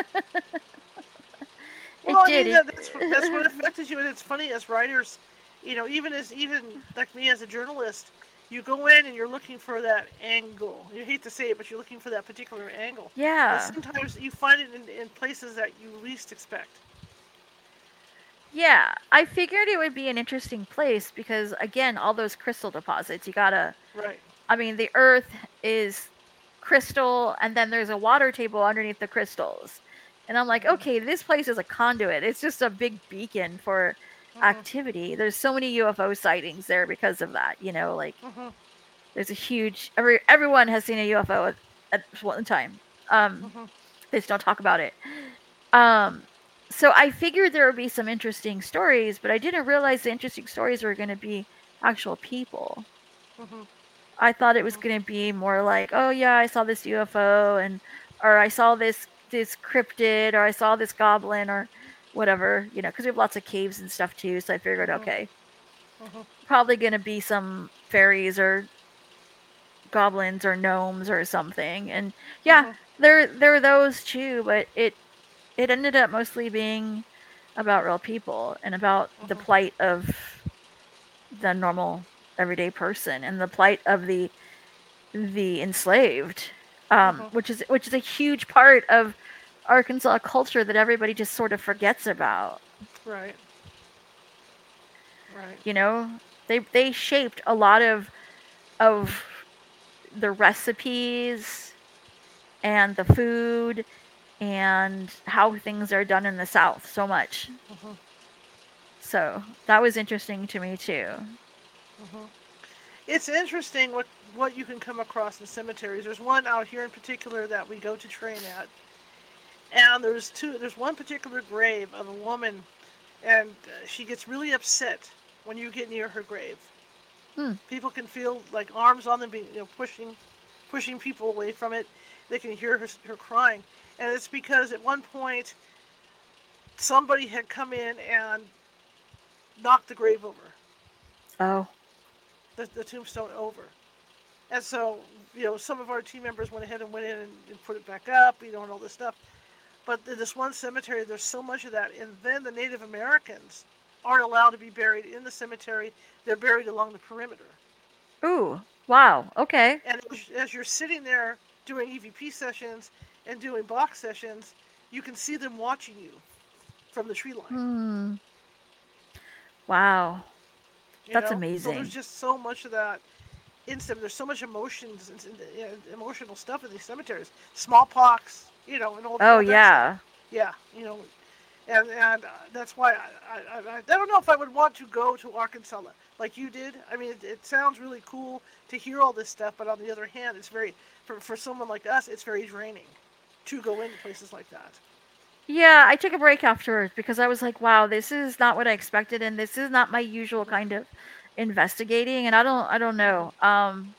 Well, It I did. mean It. that, that's what that's what affected you, and it's funny as writers, you know, even as even like me as a journalist, you go in and you're looking for that angle. You hate to say it, but you're looking for that particular angle, and Yeah. sometimes you find it in, in places that you least expect. Yeah. I figured it would be an interesting place because, again, all those crystal deposits, you gotta. Right. I mean, the earth is crystal, and then there's a water table underneath the crystals. And I'm like, Mm-hmm. okay, this place is a conduit. It's just a big beacon for Mm-hmm. activity. There's so many U F O sightings there because of that. You know, like Mm-hmm. there's a huge every everyone has seen a U F O at, at one time. Um, Mm-hmm. they just don't talk about it. Um, so I figured there would be some interesting stories, but I didn't realize the interesting stories were going to be actual people. Mm-hmm. I thought it was Mm-hmm. going to be more like, oh yeah, I saw this U F O, and or I saw this this cryptid, or I saw this goblin, or whatever, you know, because we have lots of caves and stuff too. So I figured, Mm-hmm. okay, Mm-hmm. probably going to be some fairies or goblins or gnomes or something. And yeah, Mm-hmm. there there are those too, but it it ended up mostly being about real people and about the Mm-hmm. plight of the normal everyday person and the plight of the the enslaved, um, Mm-hmm. which is which is a huge part of Arkansas culture that everybody just sort of forgets about. Right. Right. You know, they they shaped a lot of of the recipes and the food and how things are done in the South so much. Mm-hmm. So that was interesting to me too. Mm-hmm. It's interesting what what you can come across in cemeteries. There's one out here in particular that we go to train at, and there's two. There's one particular grave of a woman, and uh, she gets really upset when you get near her grave. Hmm. People can feel like arms on them, being you know pushing, pushing people away from it. They can hear her her crying, and it's because at one point somebody had come in and knocked the grave over, Oh. the, the tombstone over. And so, you know, some of our team members went ahead and went in and, and put it back up, you know, and all this stuff. But in this one cemetery, there's so much of that. And then the Native Americans aren't allowed to be buried in the cemetery. They're buried along the perimeter. Ooh. Wow. Okay. And as you're sitting there doing E V P sessions and doing box sessions, you can see them watching you from the tree line. Hmm. Wow. You That's know, so there's amazing. just so much of that instant. There's so much emotions and, and emotional stuff in these cemeteries. Smallpox, you know, and all, Oh all that stuff. yeah. Yeah, you know, and and uh, that's why I, I, I I don't know if I would want to go to Arkansas like you did. I mean, it, it sounds really cool to hear all this stuff, but on the other hand, it's very for for someone like us, it's very draining to go into places like that. Yeah, I took a break afterwards because I was like, wow, this is not what I expected and this is not my usual Mm-hmm. kind of investigating and I don't I don't Mm-hmm. know. Um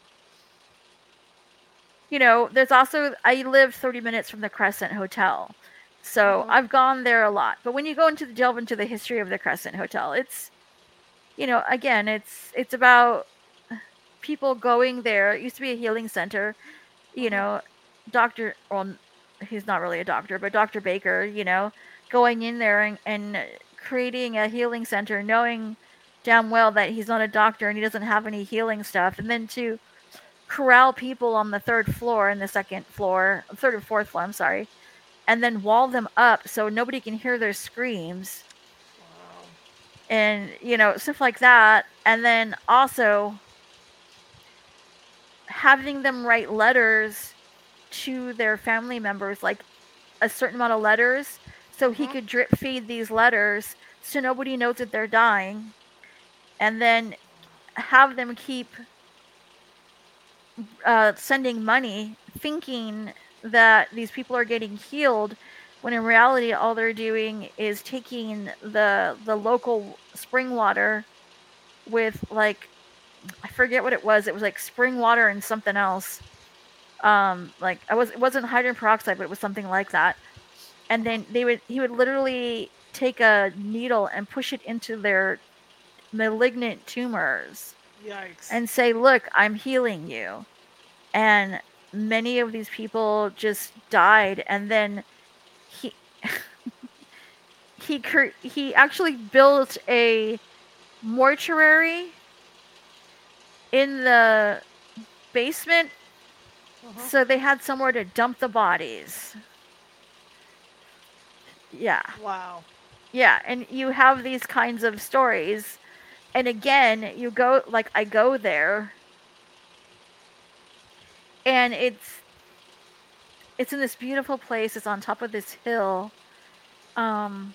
you know, there's also I live thirty minutes from the Crescent Hotel. So Mm-hmm. I've gone there a lot. But when you go into the delve into the history of the Crescent Hotel, it's you know, again, it's it's about people going there. It used to be a healing center, you Mm-hmm. know, Doctor well, he's not really a doctor, but Doctor Baker, you know, going in there and, and creating a healing center, knowing damn well that he's not a doctor and he doesn't have any healing stuff, and then to corral people on the third floor and the second floor, third or fourth floor, I'm sorry, and then wall them up so nobody can hear their screams Wow. and you know stuff like that, and then also having them write letters to their family members, like a certain amount of letters, so he Mm-hmm. could drip feed these letters so nobody knows that they're dying, and then have them keep uh, sending money thinking that these people are getting healed when in reality all they're doing is taking the the local spring water with like I forget what it was. It was like spring water and something else. Um, like I was it wasn't hydrogen peroxide, but it was something like that. And Mm-hmm. then they would he would literally take a needle and push it into their malignant tumors Yikes. and say, "Look, I'm healing you." And many of these people just died, and then he he cur- he actually built a mortuary in the basement Mm-hmm. so they had somewhere to dump the bodies. Yeah. Wow. Yeah, and you have these kinds of stories. And again, you go like I go there and it's it's in this beautiful place. It's on top of this hill. Um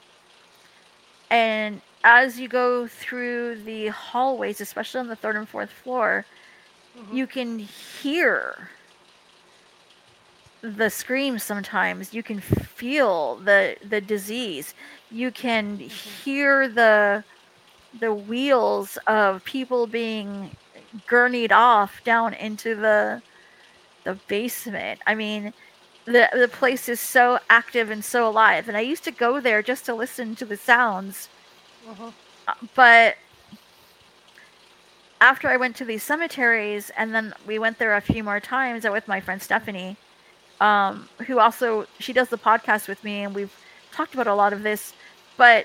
and as you go through the hallways, especially on the third and fourth floor, Mm-hmm. you can hear the screams sometimes. You can feel the the disease. You can Mm-hmm. hear the the wheels of people being gurneyed off down into the the basement. I mean, the the place is so active and so alive. And I used to go there just to listen to the sounds. Mm-hmm. Uh, But after I went to these cemeteries, and then we went there a few more times with my friend Stephanie, um, who also she does the podcast with me, and we've talked about a lot of this. But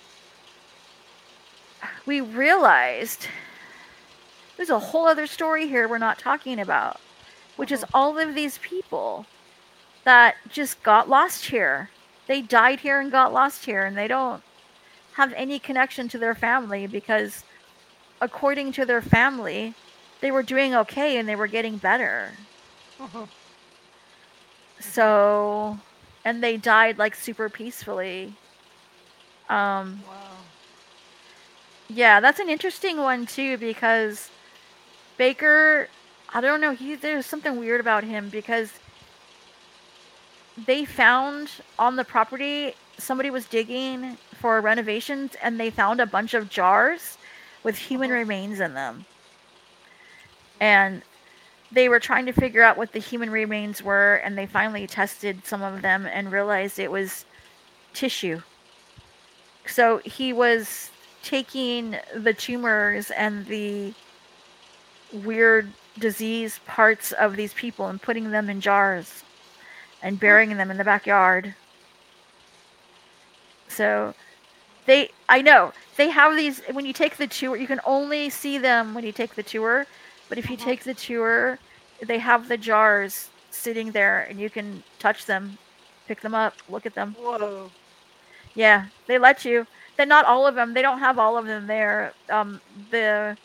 we realized there's a whole other story here we're not talking about, which Mm-hmm. is all of these people that just got lost here. They died here and got lost here, and they don't have any connection to their family because, according to their family, they were doing okay and they were getting better. Mm-hmm. Mm-hmm. So, and they died like super peacefully. Um, Wow. yeah, that's an interesting one too because Baker, I don't know, he there's something weird about him because they found on the property somebody was digging for renovations and they found a bunch of jars with human Mm-hmm. remains in them. And they were trying to figure out what the human remains were and they finally tested some of them and realized it was tissue. So he was taking the tumors and the weird disease parts of these people and putting them in jars and burying them in the backyard. So they, I know, they have these, when you take the tour, you can only see them when you take the tour. But if you Mm-hmm. take the tour, they have the jars sitting there and you can touch them, pick them up, look at them. Whoa. Yeah, they let you. Then not all of them. They don't have all of them there. Um, the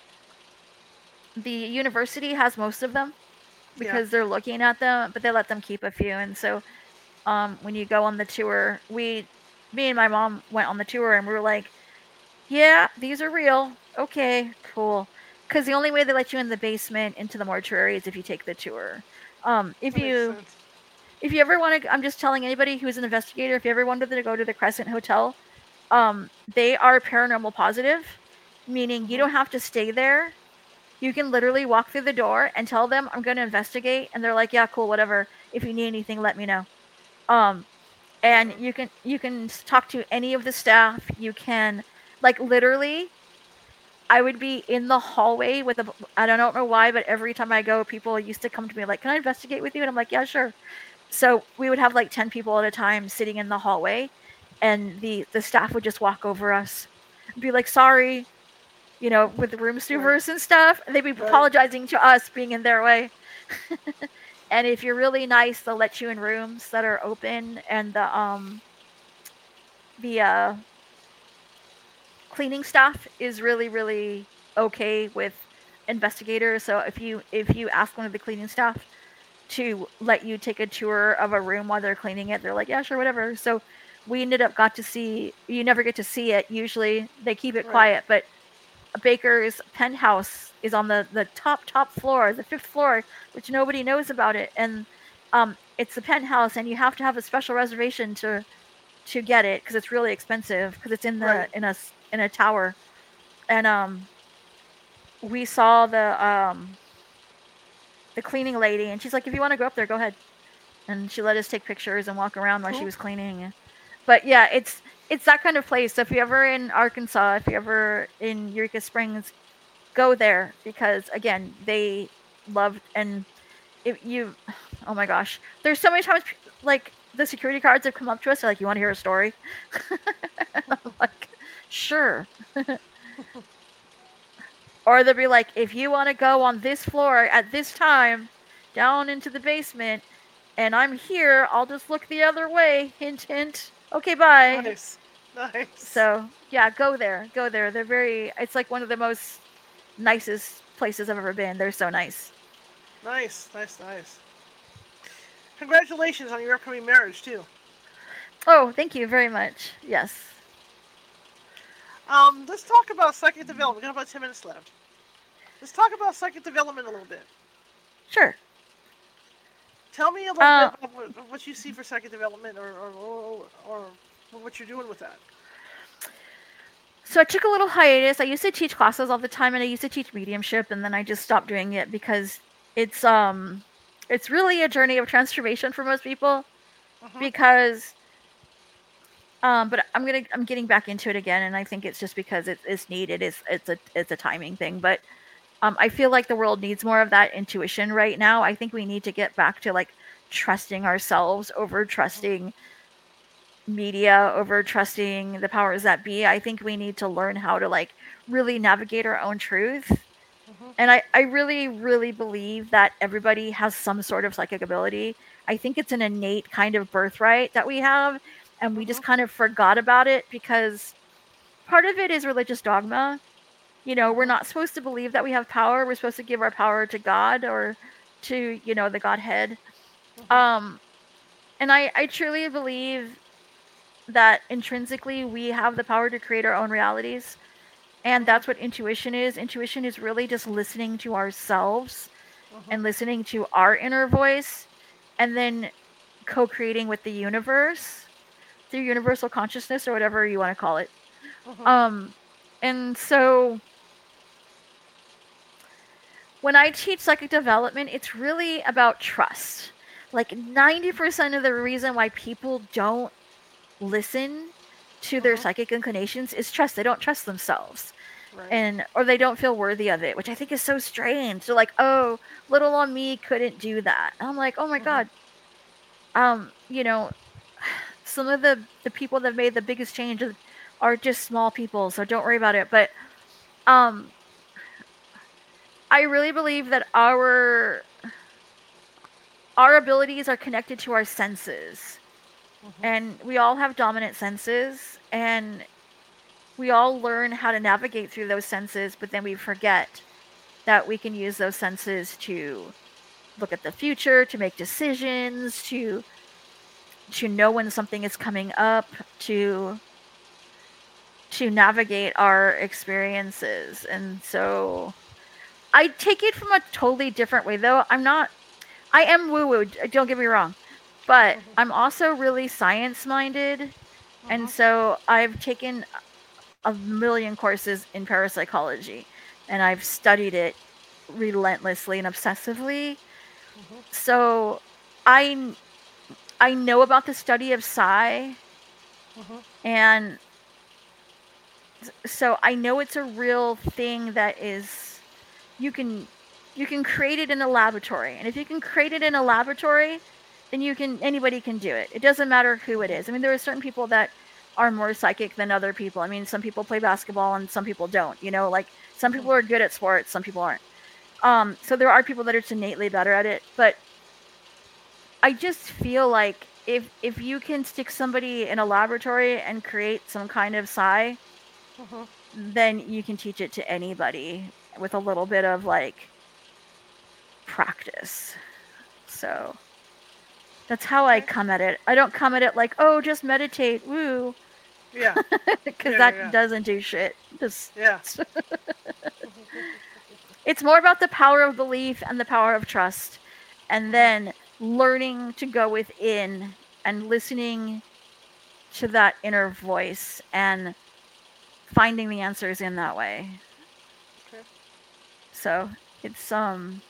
the university has most of them Yeah. because they're looking at them, but they let them keep a few. And so, um, when you go on the tour, we, me and my mom went on the tour, and we were like, "Yeah, these are real. Okay, cool." Because the only way they let you in the basement into the mortuary is if you take the tour. Um, if That makes you sense. if you ever want to, I'm just telling anybody who's an investigator, if you ever wanted to go to the Crescent Hotel, um, they are paranormal positive, meaning you Mm-hmm. don't have to stay there. You can literally walk through the door and tell them I'm going to investigate, and they're like, "Yeah, cool, whatever. If you need anything, let me know." Um, and Mm-hmm. you can you can talk to any of the staff. You can, like, literally. I would be in the hallway with a. I don't know why, but every time I go, people used to come to me like, "Can I investigate with you?" And I'm like, "Yeah, sure." So we would have like ten people at a time sitting in the hallway, and the the staff would just walk over us and be like, "Sorry," you know, with the room Right. movers and stuff. And they'd be Right. apologizing to us being in their way. And if you're really nice, they'll let you in rooms that are open, and the um the uh cleaning staff is really really okay with investigators. So if you if you ask one of the cleaning staff to let you take a tour of a room while they're cleaning it, they're like, "Yeah, sure, whatever." So we ended up got to see, you never get to see it. Usually they keep it Right. quiet, but a baker's penthouse is on the the top top floor, the fifth floor, which nobody knows about it. And um it's a penthouse and you have to have a special reservation to to get it because it's really expensive because it's in the Right. in a in a tower. And um we saw the um the cleaning lady, and she's like, "If you want to go up there, go ahead." And she let us take pictures and walk around while she Cool. was cleaning. But yeah, it's it's that kind of place. So if you're ever in Arkansas, if you're ever in Eureka Springs, go there because again, they loved. And if you, oh my gosh, there's so many times like the security guards have come up to us, they're like, "You want to hear a story?" I'm like, "Sure." Or they'll be like, "If you want to go on this floor at this time down into the basement and I'm here, I'll just look the other way. Hint, hint. Okay, bye." Nice. Nice. So, yeah, go there. Go there. They're very, it's like one of the most nicest places I've ever been. They're so nice. Nice. Nice. Nice. Congratulations on your upcoming marriage too. Oh, thank you very much. Yes. Um, let's talk about psychic development. We got about ten minutes left. Let's talk about psychic development a little bit. Sure. Tell me a little bit Uh, about what, what you see for psychic development, or or, or or what you're doing with that. so I took a little hiatus. I used to teach classes all the time, and I used to teach mediumship, and then I just stopped doing it because it's um it's really a journey of transformation for most people. Mhm. Because um, but I'm gonna I'm getting back into it again, and I think it's just because it's it's needed. It's it's a it's a timing thing, but um, I feel like the world needs more of that intuition right now. I think we need to get back to like trusting ourselves over Mhm. trusting media, over trusting the powers that be. I think we need to learn how to like really navigate our own truth. Mhm. And I, I really, really believe that everybody has some sort of psychic ability. I think it's an innate kind of birthright that we have, and we just Mhm. kind of forgot about it because part of it is religious dogma. You know, we're Mhm. not supposed to believe that we have power. We're supposed to give our power to God or to, you know, the Godhead. Mhm. Um, and I, I truly believe that intrinsically we have the power to create our own realities. And Mhm. that's what intuition is. Intuition is really just listening to ourselves Mhm. and listening to our inner voice and then co creating with the universe through universal consciousness or whatever you want to call it. Mhm. Um, and so when I teach psychic development, it's really about trust. Like ninety percent of the reason why people don't listen to their Mhm. psychic inclinations is trust. They don't trust themselves. Right. And or they don't feel worthy of it, which I think is so strange. They're like, "Oh, little on me couldn't do that." And I'm like, "Oh my Mhm. god." Um, you know, some of the the people that made the biggest change are just small people, so don't worry about it. But um I really believe that our our abilities are connected to our senses. Mhm. And we all have dominant senses, and we all learn how to navigate through those senses, but then we forget that we can use those senses to look at the future, to make decisions, to to know when something is coming up, to to navigate our experiences. And so I take it from a totally different way though. I'm not I am woo woo, don't get me wrong, but Mhm. I'm also really science minded. And Mhm. so I've taken a million courses in parapsychology and I've studied it relentlessly and obsessively. Mhm. So I I know about the study of psi, Mhm. and so I know it's a real thing that is you can you can create it in a laboratory. And if you can create it in a laboratory, then you can anybody can do it. It doesn't matter who it Mhm. is. I mean, there are certain people that are more psychic than other people. I mean, some people play basketball and some people don't, you know, like some Mhm. people are good at sports, some people aren't. Um so there are people that are just innately better at it, but I just feel like if if you can stick somebody in a laboratory and create some kind of psi, Mhm. then you can teach it to anybody with a little bit of like practice. So that's how I Okay. come at it. I don't come at it like, oh, just meditate, woo, Yeah. because Yeah. that Yeah. doesn't do shit. Just Yeah. it's more about the power of belief and the power of trust, and Mhm. then learning to go within and listening to that inner voice and finding the answers in that way. Okay. So it's um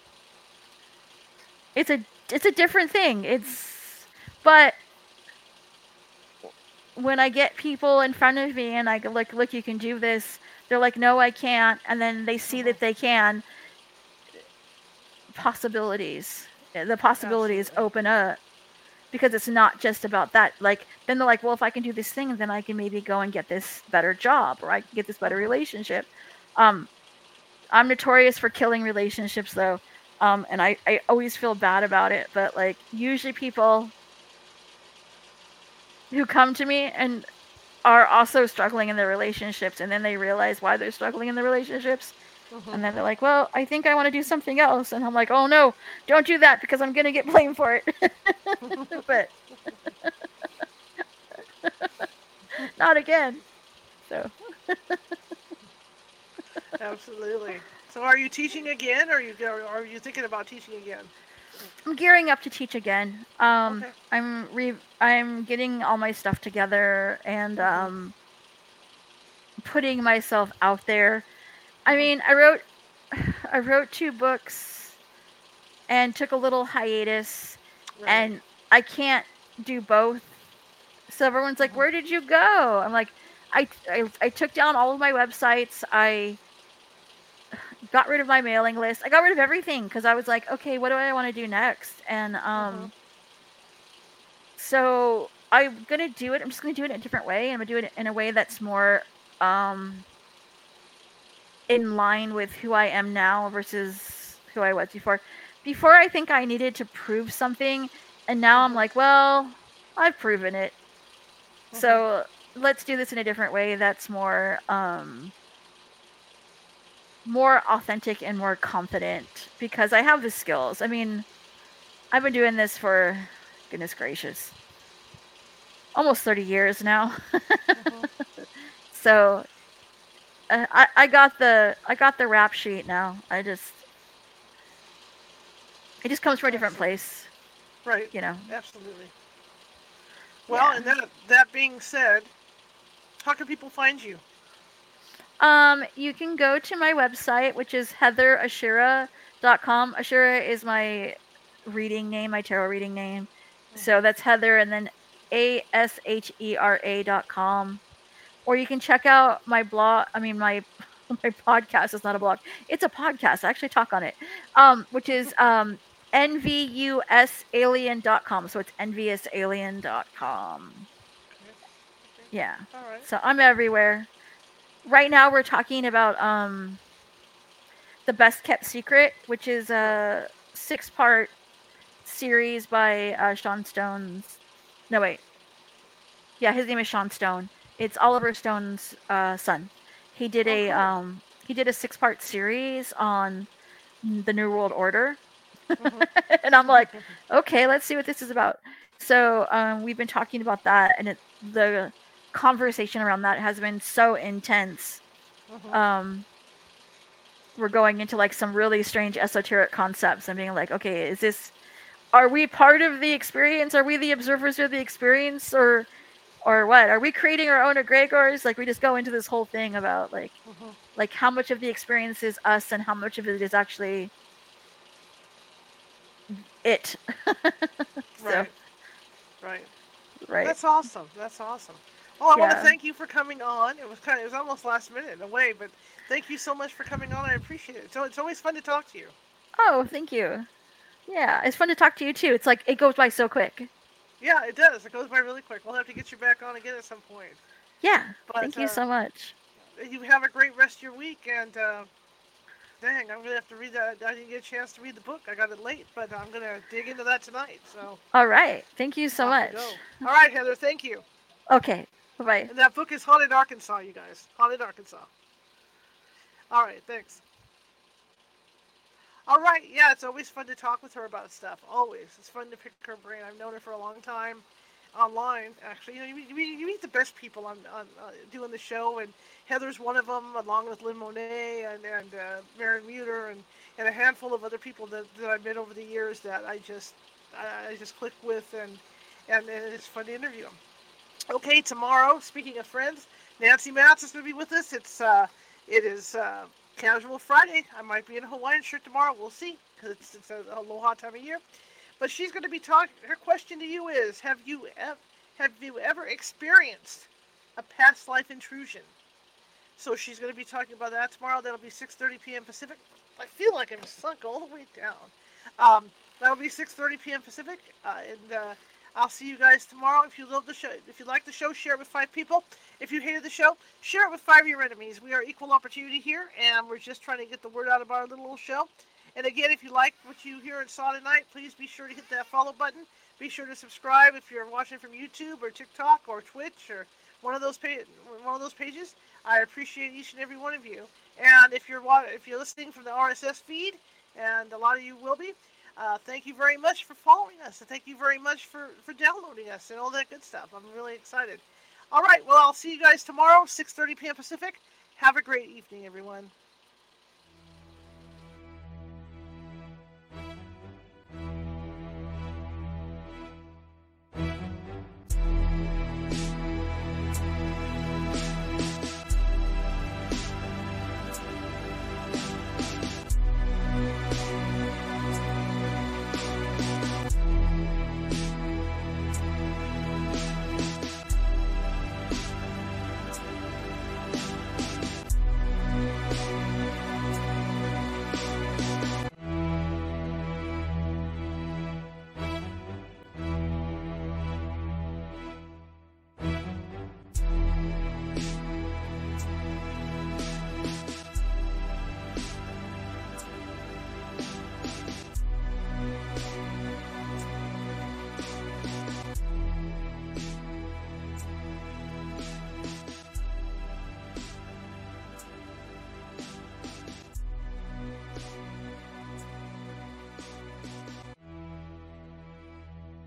it's a it's a different thing. It's but when I get people in front of me and I go, look, look, you can do this, they're like, no, I can't. And then they see Mhm. that they can, possibilities. eh, The possibilities Absolutely. open up because it's not just about that. Like, then they're like, well, if I can do this thing, then I can maybe go and get this better job or I can get this better Mhm. relationship. Um, I'm notorious for killing relationships though. Um, and I, I always feel bad about it. But like, usually people who come to me and are also struggling in their relationships and then they realize why they're struggling in the relationships Mhm. and then they're like, well, I think I want to do something else, and I'm like, oh no, don't do that because I'm gonna get blamed for it. But not again. So Absolutely. So, are you teaching again, or are you or are you thinking about teaching again? I'm gearing up to teach again. Um, Okay. I'm re I'm getting all my stuff together and Mhm. um putting myself out there. I Mhm. mean, I wrote I wrote two books and took a little hiatus, Right. and I can't do both. So everyone's like, Mhm. "Where did you go?" I'm like, I, I I took down all of my websites. I got rid of my mailing list. I got rid of everything because I was like, okay, what do I want to do next? And Mhm. um, so I'm gonna do it. I'm just gonna do it in a different way. I'm gonna do it in a way that's more um in line with who I am now versus who I was before. Before, I think I needed to prove something, and now I'm Mhm. like, well, I've proven it. Mhm. So let's do this in a different way that's more um more authentic and more confident because I have the skills. I mean, I've been doing this for goodness gracious, almost thirty years now. Mhm. So uh, I I got the I got the rap sheet now. I just it just comes from a different Absolutely. place, Right. you know. Absolutely. Well, Yeah. and that that being said, how can people find you? Um, you can go to my website, which is heather ashira dot com. Ashira is my reading name, my tarot reading name. So Mhm. that's Heather and then A S H E R A dot com. Or you can check out my blog. I mean, my my podcast is not a blog. It's a podcast. I actually talk on it. Um, which is um N V U S alien dot com. So it's envious alien dot com. Okay. Okay. Yeah. All right. So I'm everywhere. Right now we're talking about um The Best Kept Secret, which is Right. a six part series by uh, Sean Stone's. No, wait. Yeah, his name is Sean Stone. It's Oliver Stone's uh, son. He did Oh, a cool. um, he did a six part series on the New World Order, Mhm. and I'm like, okay, let's see what this is about. So um, we've been talking about that, and it, the conversation around that has been so intense. Mhm. Um, we're going into like some really strange esoteric concepts and being like, okay, is this are we part of the experience? Are we the observers of the experience or or what? Are we creating our own egregores? Like we just go into this whole thing about like Mhm. like how much of the experience is us and how much of it is actually it. So, Right. Right. right. That's awesome. That's awesome. Well, I want to Yeah. thank you for coming on. It was kind of, it was almost last minute in a way, but thank you so much for coming on. I appreciate it. So it's always fun to talk to you. Oh, thank you. Yeah, it's fun to talk to you too. It's like it goes by so quick. Yeah, it does. It goes by really quick. We'll have to get you back on again at some point. Yeah. But Thank you uh, so much. you have a great rest of your week. And uh, dang, I'm gonna have to read that. I didn't get a chance to read the book. I got it late, but I'm gonna dig into that tonight. So All right. Thank you so off we much. go. All right, Heather. Thank you. Okay. Bye-bye. And that book is Haunted Arkansas, you guys. Haunted Arkansas. All right. Thanks. All right, yeah, it's always fun to talk with her about stuff. Always, it's fun to pick her brain. I've known her for a long time, online. Actually, you know, you meet, you meet, you meet the best people on, on uh, doing the show, and Heather's one of them, along with Lynn Monet and and uh, Maren Muter, and, and a handful of other people that, that I've met over the years that I just I, I just click with, and, and and it's fun to interview them. Okay, tomorrow, speaking of friends, Nancy Matz is going to be with us. It's uh, it is uh, Casual Friday. I might be in a Hawaiian shirt tomorrow. We'll see because it's, it's a aloha time of year. But she's going to be talking. Her question to you is: Have you ever have you ever experienced a past life intrusion? So she's going to be talking about that tomorrow. That'll be six thirty p m. Pacific. I feel like I'm sunk all the way down. Um, that'll be six thirty p m. Pacific, uh, and uh, I'll see you guys tomorrow. If you love the show, if you like the show, share it with five people. If you hated the show, share it with five of your enemies. We are equal opportunity here, and we're just trying to get the word out about our little show. And again, if you like what you hear and saw tonight, please be sure to hit that follow button. Be sure to subscribe if you're watching from YouTube or TikTok or Twitch or one of those pa- one of those pages. I appreciate each and every one of you. And if you're if you're listening from the R S S feed, and a lot of you will be, uh, thank you very much for following us, and thank you very much for for downloading us and all that good stuff. I'm really excited. All right, well, I'll see you guys tomorrow, six thirty p m. Pacific. Have a great evening, everyone.